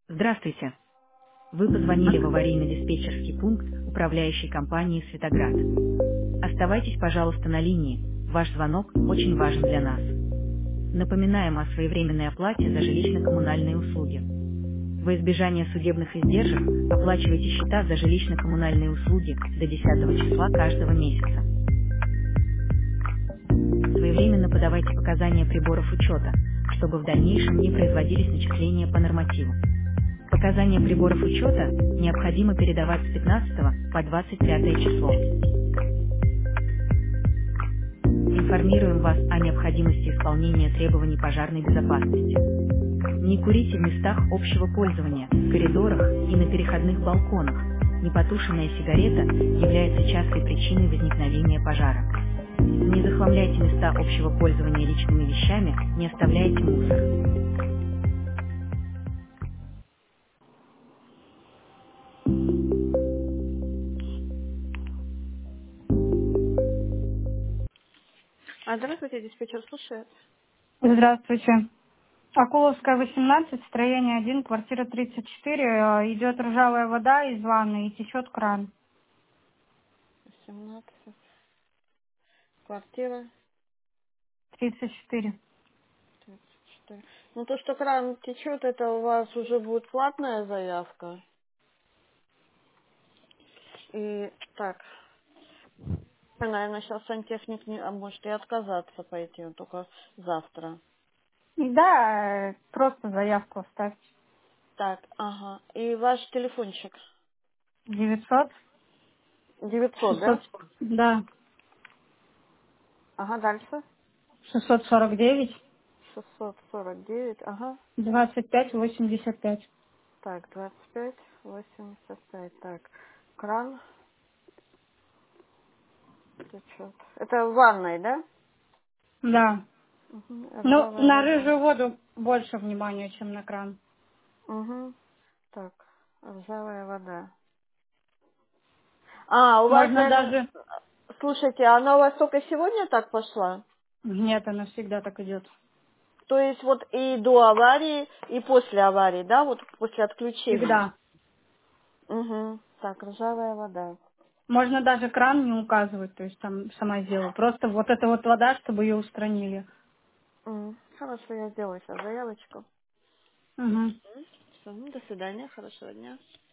Здравствуйте. Вы позвонили в аварийно-диспетчерский пункт управляющей компании «Светоград». Оставайтесь, пожалуйста, на линии. Ваш звонок очень важен для нас. Напоминаем о своевременной оплате за жилищно-коммунальные услуги. Во избежание судебных издержек оплачивайте счета за жилищно-коммунальные услуги до 10 числа каждого месяца. Своевременно подавайте показания приборов учета, чтобы в дальнейшем не производились начисления по нормативу. Показания приборов учета необходимо передавать с 15 по 25 число. Информируем вас о необходимости исполнения требований пожарной безопасности. Не курите в местах общего пользования, в коридорах и на переходных балконах. Непотушенная сигарета является частой причиной возникновения пожара. Не захламляйте места общего пользования личными вещами, не оставляйте мусор. Здравствуйте, диспетчер слушает. Здравствуйте. Акуловская, 18, строение 1, квартира 34. Идет ржавая вода из ванны и течет кран. 17, квартира 34. 34. Ну, то, что кран течет, это у вас уже будет платная заявка. И так, наверное, сейчас сантехник не, а может и отказаться пойти, он только завтра. Да, просто заявку оставьте. Так, ага. И ваш телефончик? 900, 900, да? 600, да, Ага, дальше. 649, 649, ага. 25, 85. Так, 25, 85. Так, кран течет. Это в ванной, да? Да. Угу, Ну, ржавая на вода. рыжую воду больше внимания, чем на кран. Угу. Так, ржавая вода. А, у вас, Можно наверное, даже... слушайте, а она у вас только сегодня так пошла? Нет, она всегда так идет. То есть вот и до аварии, и после аварии, да, вот после отключения? Всегда. Угу. Так, ржавая вода. Можно даже кран не указывать, то есть там сама сделаю. Просто вот эта вот вода, чтобы ее устранили. Хорошо, я сделаю сейчас заявочку. Угу. Все, ну, до свидания, хорошего дня.